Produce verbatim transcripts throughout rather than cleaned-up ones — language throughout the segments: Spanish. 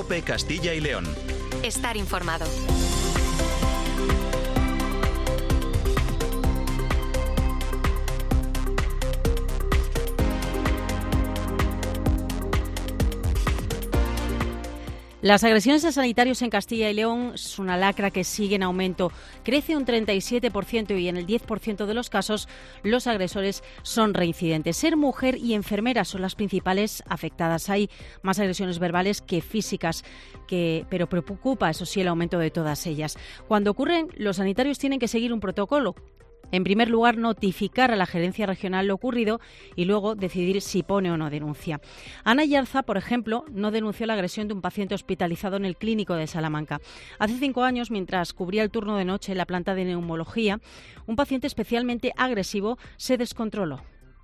COPE Castilla y León. Estar informado. Las agresiones a sanitarios en Castilla y León es una lacra que sigue en aumento. Crece un treinta y siete por ciento y en el diez por ciento de los casos los agresores son reincidentes. Ser mujer y enfermera son las principales afectadas. Hay más agresiones verbales que físicas, que, pero preocupa, eso sí, el aumento de todas ellas. Cuando ocurren, los sanitarios tienen que seguir un protocolo. En primer lugar, notificar a la gerencia regional lo ocurrido y luego decidir si pone o no denuncia. Ana Yarza, por ejemplo, no denunció la agresión de un paciente hospitalizado en el Clínico de Salamanca. Hace cinco años, mientras cubría el turno de noche en la planta de neumología, un paciente especialmente agresivo se descontroló.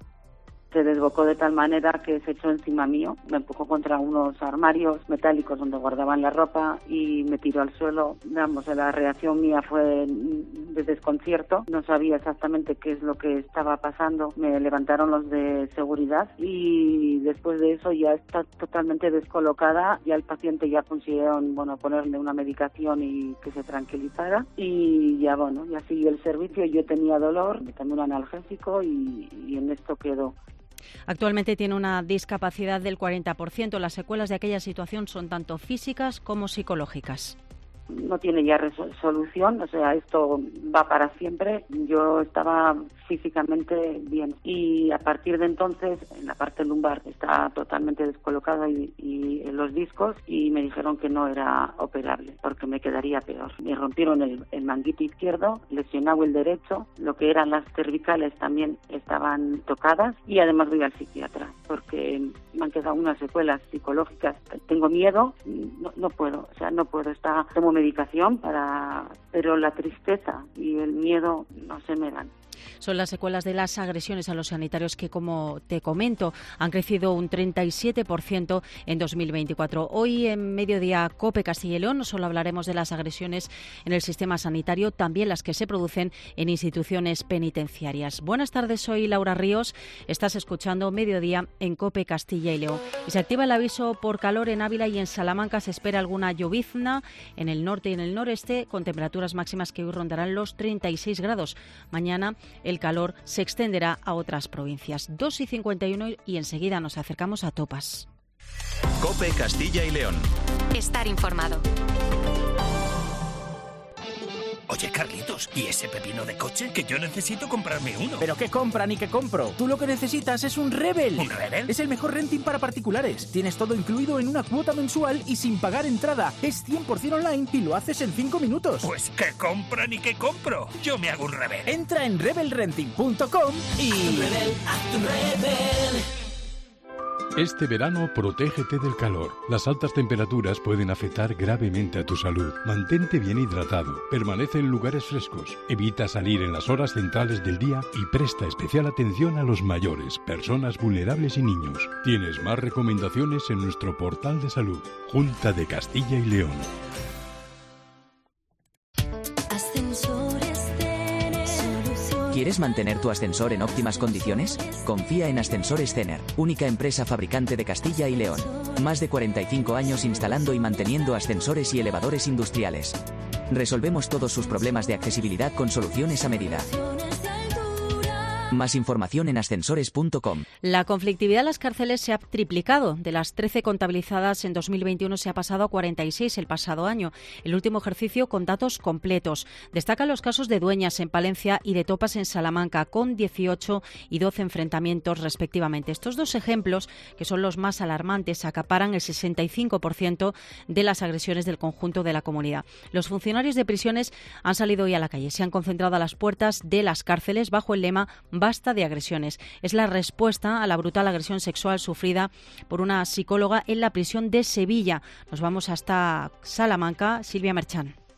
Se desbocó de tal manera que se echó encima mío, me empujó contra unos armarios metálicos donde guardaban la ropa y me tiró al suelo. Vamos, la reacción mía fue de desconcierto, no sabía exactamente qué es lo que estaba pasando. Me levantaron los de seguridad y después de eso ya está totalmente descolocada. Ya el paciente ya consiguieron, bueno, ponerle una medicación y que se tranquilizara y ya, bueno, ya siguió el servicio. Yo tenía dolor, me tomé un analgésico y, y en esto quedó. Actualmente tiene una discapacidad del cuarenta por ciento. Las secuelas de aquella situación son tanto físicas como psicológicas. No tiene ya resolución, o sea, esto va para siempre. Yo estaba físicamente bien y a partir de entonces en la parte lumbar está totalmente descolocada y, y en los discos y me dijeron que no era operable porque me quedaría peor. Me rompieron el, el manguito izquierdo, lesionado el derecho, lo que eran las cervicales también estaban tocadas y además voy al psiquiatra porque me han quedado unas secuelas psicológicas. Tengo miedo, no, no puedo, o sea, no puedo estar, tomo medicación para, pero la tristeza y el miedo no se me dan. Son las secuelas de las agresiones a los sanitarios que, como te comento, han crecido un treinta y siete por ciento en dos mil veinticuatro. Hoy en Mediodía COPE Castilla y León no solo hablaremos de las agresiones en el sistema sanitario, también las que se producen en instituciones penitenciarias. Buenas tardes, soy Laura Ríos. Estás escuchando Mediodía en COPE Castilla y León. Y se activa el aviso por calor en Ávila y en Salamanca. Se espera alguna llovizna en el norte y en el noreste, con temperaturas máximas que hoy rondarán los treinta y seis grados. Mañana el calor se extenderá a otras provincias. dos y cincuenta y uno y enseguida nos acercamos a Topas. COPE Castilla y León. Estar informado. Oye, Carlitos, ¿y ese pepino de coche? Que yo necesito comprarme uno. ¿Pero qué compra ni qué compro? Tú lo que necesitas es un Rebel. ¿Un Rebel? Es el mejor renting para particulares. Tienes todo incluido en una cuota mensual y sin pagar entrada. Es cien por ciento online y lo haces en cinco minutos. Pues ¿qué compra ni qué compro? Yo me hago un Rebel. Entra en rebel renting punto com y... Haz tu Rebel, haz tu Rebel. Este verano, protégete del calor. Las altas temperaturas pueden afectar gravemente a tu salud. Mantente bien hidratado, permanece en lugares frescos, evita salir en las horas centrales del día y presta especial atención a los mayores, personas vulnerables y niños. Tienes más recomendaciones en nuestro portal de salud, Junta de Castilla y León. ¿Quieres mantener tu ascensor en óptimas condiciones? Confía en Ascensores Cener, única empresa fabricante de Castilla y León. Más de cuarenta y cinco años instalando y manteniendo ascensores y elevadores industriales. Resolvemos todos sus problemas de accesibilidad con soluciones a medida. Más información en ascensores punto com. La conflictividad en las cárceles se ha triplicado. De las trece contabilizadas en dos mil veintiuno se ha pasado a cuarenta y seis el pasado año, el último ejercicio con datos completos. Destacan los casos de Dueñas en Palencia y de Topas en Salamanca, con dieciocho y doce enfrentamientos respectivamente. Estos dos ejemplos, que son los más alarmantes, acaparan el sesenta y cinco por ciento de las agresiones del conjunto de la comunidad. Los funcionarios de prisiones han salido hoy a la calle, se han concentrado a las puertas de las cárceles bajo el lema Basta de agresiones. Es la respuesta a la brutal agresión sexual sufrida por una psicóloga en la prisión de Sevilla. Nos vamos hasta Salamanca. Silvia Merchán.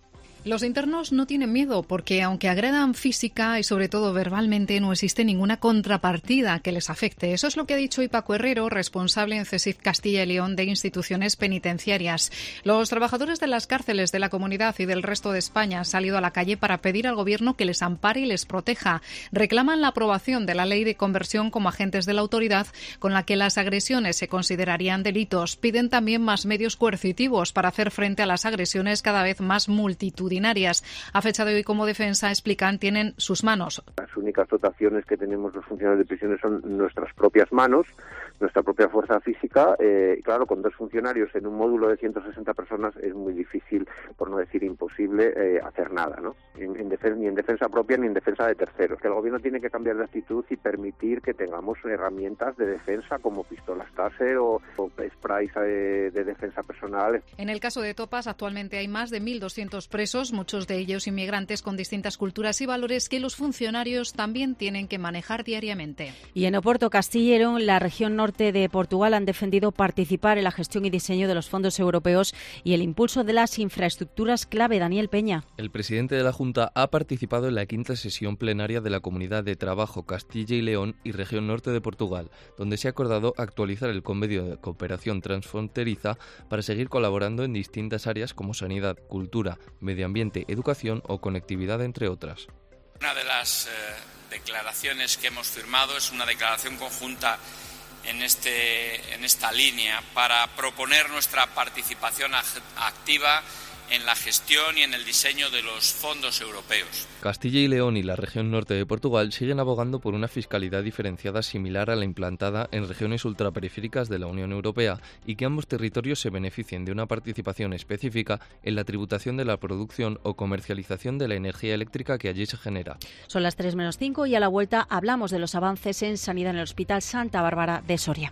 Los internos no tienen miedo porque, aunque agredan física y sobre todo verbalmente, no existe ninguna contrapartida que les afecte. Eso es lo que ha dicho hoy Paco Herrero, responsable en CESIF Castilla y León de instituciones penitenciarias. Los trabajadores de las cárceles de la comunidad y del resto de España han salido a la calle para pedir al Gobierno que les ampare y les proteja. Reclaman la aprobación de la ley de conversión como agentes de la autoridad, con la que las agresiones se considerarían delitos. Piden también más medios coercitivos para hacer frente a las agresiones cada vez más multitudinarias. A fecha de hoy, como defensa, explican, tienen sus manos. Las únicas dotaciones que tenemos los funcionarios de prisiones son nuestras propias manos, nuestra propia fuerza física. Eh, claro, con dos funcionarios en un módulo de ciento sesenta personas es muy difícil, por no decir imposible, eh, hacer nada, ¿no? En, en defen- ni en defensa propia ni en defensa de terceros. Que el Gobierno tiene que cambiar de actitud y permitir que tengamos herramientas de defensa como pistolas Taser o, o sprays de, de defensa personal. En el caso de Topas, actualmente hay más de mil doscientos presos, muchos de ellos inmigrantes con distintas culturas y valores que los funcionarios también tienen que manejar diariamente. Y en Oporto, Castilla y León, la región norte de Portugal han defendido participar en la gestión y diseño de los fondos europeos y el impulso de las infraestructuras clave. Daniel Peña. El presidente de la Junta ha participado en la quinta sesión plenaria de la Comunidad de Trabajo Castilla y León y región norte de Portugal, donde se ha acordado actualizar el convenio de cooperación transfronteriza para seguir colaborando en distintas áreas como sanidad, cultura, medio ambiente, educación o conectividad, entre otras. Una de las eh, declaraciones que hemos firmado es una declaración conjunta en, este, en esta línea para proponer nuestra participación activa en la gestión y en el diseño de los fondos europeos. Castilla y León y la región norte de Portugal siguen abogando por una fiscalidad diferenciada similar a la implantada en regiones ultraperiféricas de la Unión Europea y que ambos territorios se beneficien de una participación específica en la tributación de la producción o comercialización de la energía eléctrica que allí se genera. Son las tres menos cinco y a la vuelta hablamos de los avances en sanidad en el Hospital Santa Bárbara de Soria.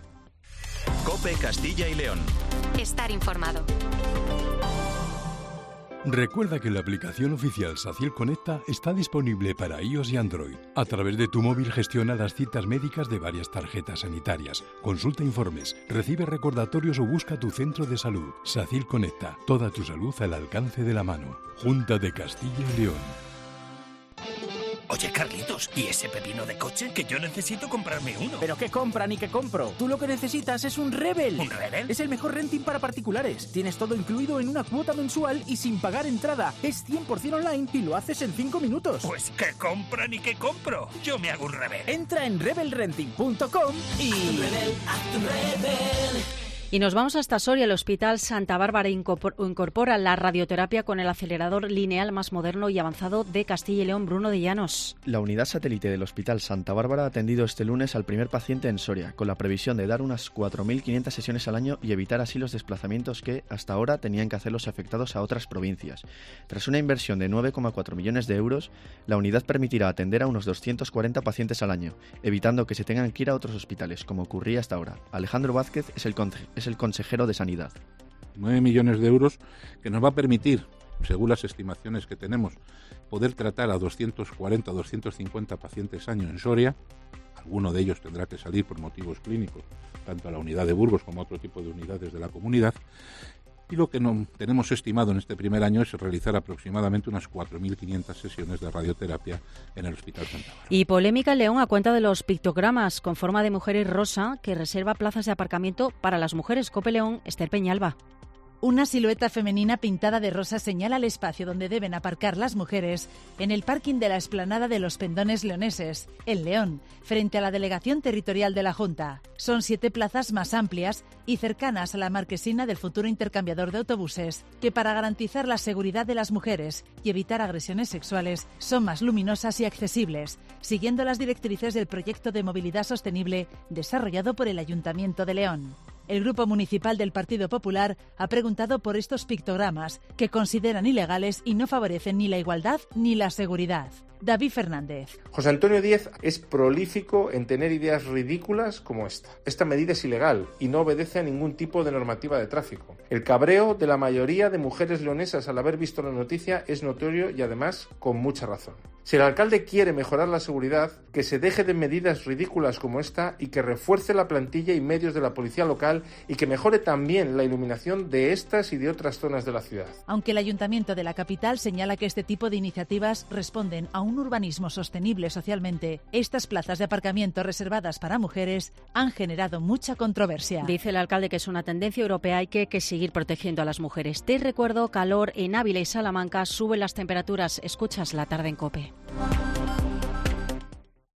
COPE Castilla y León. Estar informado. Recuerda que la aplicación oficial SACIL Conecta está disponible para iOS y Android. A través de tu móvil gestiona las citas médicas de varias tarjetas sanitarias, consulta informes, recibe recordatorios o busca tu centro de salud. SACIL Conecta, toda tu salud al alcance de la mano. Junta de Castilla y León. Oye, Carlitos, ¿y ese pepino de coche? Que yo necesito comprarme uno. ¿Pero qué compra ni qué compro? Tú lo que necesitas es un Rebel. ¿Un Rebel? Es el mejor renting para particulares. Tienes todo incluido en una cuota mensual y sin pagar entrada. Es cien por ciento online y lo haces en cinco minutos. Pues ¿qué compra ni qué compro? Yo me hago un Rebel. Entra en rebel renting punto com y... Haz tu Rebel, haz tu Rebel. Y nos vamos hasta Soria. El Hospital Santa Bárbara incorpora la radioterapia con el acelerador lineal más moderno y avanzado de Castilla y León. Bruno de Llanos. La unidad satélite del Hospital Santa Bárbara ha atendido este lunes al primer paciente en Soria, con la previsión de dar unas cuatro mil quinientas sesiones al año y evitar así los desplazamientos que, hasta ahora, tenían que hacer los afectados a otras provincias. Tras una inversión de nueve coma cuatro millones de euros, la unidad permitirá atender a unos doscientos cuarenta pacientes al año, evitando que se tengan que ir a otros hospitales, como ocurría hasta ahora. Alejandro Vázquez es el conce- es el consejero de Sanidad. nueve millones de euros que nos va a permitir, según las estimaciones que tenemos, poder tratar a doscientos cuarenta a doscientos cincuenta pacientes año en Soria. Alguno de ellos tendrá que salir por motivos clínicos, tanto a la unidad de Burgos como a otro tipo de unidades de la comunidad. Y lo que no, tenemos estimado en este primer año es realizar aproximadamente unas cuatro mil quinientas sesiones de radioterapia en el Hospital Santa Bárbara. Y polémica en León a cuenta de los pictogramas con forma de mujeres rosa que reserva plazas de aparcamiento para las mujeres. COPE León, Esther Peñalba. Una silueta femenina pintada de rosa señala el espacio donde deben aparcar las mujeres en el parking de la explanada de los Pendones Leoneses, en León, frente a la Delegación Territorial de la Junta. Son siete plazas más amplias y cercanas a la marquesina del futuro intercambiador de autobuses, que para garantizar la seguridad de las mujeres y evitar agresiones sexuales son más luminosas y accesibles, siguiendo las directrices del proyecto de movilidad sostenible desarrollado por el Ayuntamiento de León. El Grupo Municipal del Partido Popular ha preguntado por estos pictogramas, que consideran ilegales y no favorecen ni la igualdad ni la seguridad. David Fernández. José Antonio Díez es prolífico en tener ideas ridículas como esta. Esta medida es ilegal y no obedece a ningún tipo de normativa de tráfico. El cabreo de la mayoría de mujeres leonesas al haber visto la noticia es notorio y además con mucha razón. Si el alcalde quiere mejorar la seguridad, que se deje de medidas ridículas como esta y que refuerce la plantilla y medios de la policía local y que mejore también la iluminación de estas y de otras zonas de la ciudad. Aunque el Ayuntamiento de la capital señala que este tipo de iniciativas responden a un urbanismo sostenible socialmente, estas plazas de aparcamiento reservadas para mujeres han generado mucha controversia. Dice el alcalde que es una tendencia europea y que hay que seguir protegiendo a las mujeres. Te recuerdo, calor en Ávila y Salamanca, suben las temperaturas. Escuchas La Tarde en COPE.